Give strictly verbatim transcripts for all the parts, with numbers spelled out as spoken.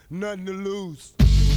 nothing to lose.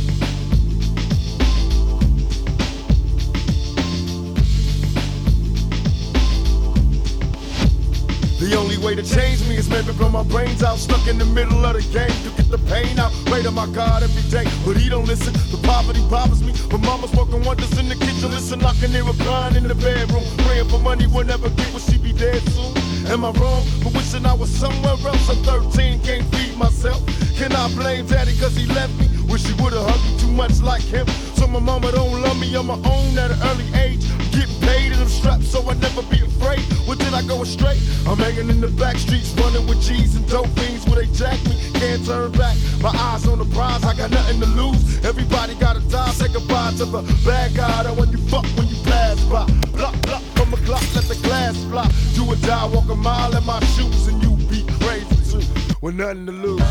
The only way to change me is maybe blow my brains out. Stuck in the middle of the game to get the pain out. Pray to my God every day, but he don't listen. The poverty bothers me, but mama's working wonders in the kitchen. Listen, I can hear her crying in the bedroom, praying for money we'll never get. Will she be dead soon? Am I wrong for wishing I was somewhere else? I'm thirteen, can't feed myself. Can I blame daddy cause he left me? Wish he would've hugged me too much like him. So my mama don't love me on my own at an early age. I'm getting paid and I'm strapped so I never be afraid. Where did I go astray? I'm hanging in the back streets, running with G's and dope fiends where they jack me. Can't turn back, my eyes on the prize, I got nothing to lose. Everybody gotta die, say goodbye to the bad guy that when you fuck, when you pass by. Block, block from a clock, let the glass fly. Do or die, walk a mile in my shoes and you be crazy too, with nothing to lose.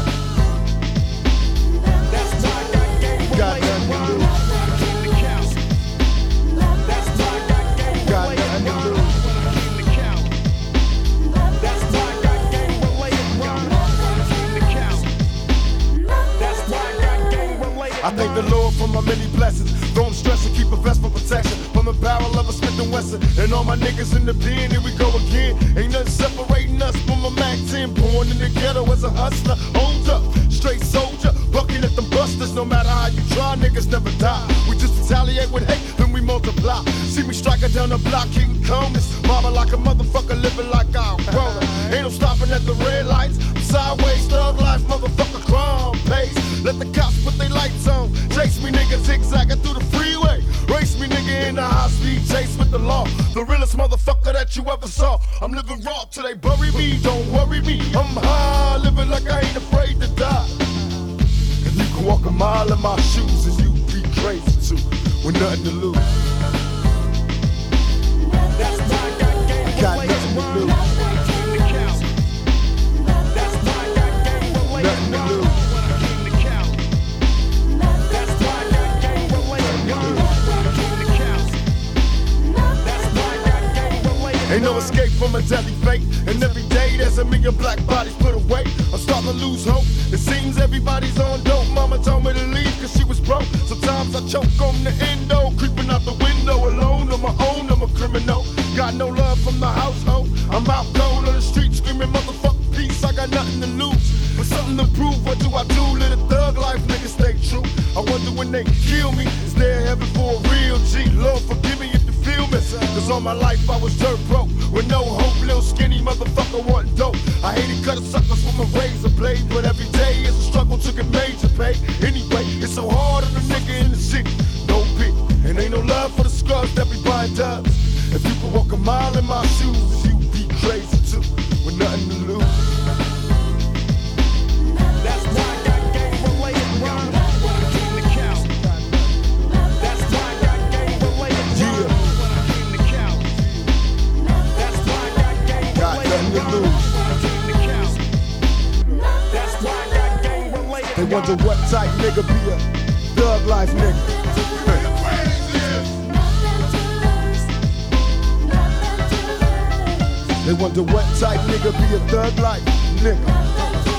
That's why I got game Got nothing to lose. That's why I got game Got nothing to lose. That's why I got game related rhyme. That's why I got game related. I thank the Lord for my many blessings. Don't stress and keep a vest for protection. From the barrel of a Smith and Wesson. And all my niggas in the pen, here we go again. Ain't nothing separating us from a Mac ten. Born in the ghetto as a hustler. Hold up, straight soldier. Bucking at them busters. No matter how you try, niggas never die. We just retaliate with hate, then we multiply. See me striking down the block, hitting corners. Mama like a motherfucker, living like I'm grown. Ain't no stopping at the red lights. I'm sideways, thug life, motherfucker, crime pace. Let the cops put their lights on. Chase me, nigga, zigzagging through the freeway. Race me, nigga, in the high-speed chase with the law. The realest motherfucker that you ever saw. I'm living raw till they bury me. Don't worry me, I'm high, living like I ain't afraid to die. And you can walk a mile in my shoes and you be crazy too, with nothing to lose. That's why I got game Got related nothing to rhyme. lose. That's why I got game related Nothing to rhyme. lose. That's why I got game related rhyme. That's why I got game related Ain't no escape from a deadly fate. And every day there's a million black bodies put away. I'm starting to lose hope. It seems everybody's on dope. Mama told me to leave cause she was broke. Sometimes I choke on the endo. Creeping out the window alone on my own. I'm a criminal. Got no love from the household. I'm out cold on the street screaming motherfuck peace. I got nothing to lose, but something to prove. What do I do? Let a thug life nigga stay true. I wonder when they kill me, is there heaven for a real G? Lord forgive me if you feel me. Cause all my life I was dirt broke, with no hope, little skinny motherfucker wanting dope. I hated cutting suckers with my razor blade, but every day it's a struggle to get major pay. Anyway, it's so hard on a nigga in the city, no pity. And ain't no love for the scrubs that be buying dubs. If you could walk a mile in my shoes, you be crazy too, with nothing to lose. That's why I got game related rhyme. That's why I got game related Yeah, rhyme. That's why I got game got nothing to related lose. rhyme. That's why I got game related They wonder what type nigga be a thug life nigga. They wonder what type nigga be a thug life nigga.